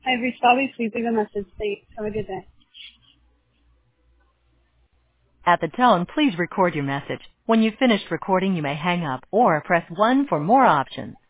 I've reached Bobby. Please leave a message. Thanks. Have a good day. At the tone, please record your message. When you've finished recording, you may hang up or press 1 for more options.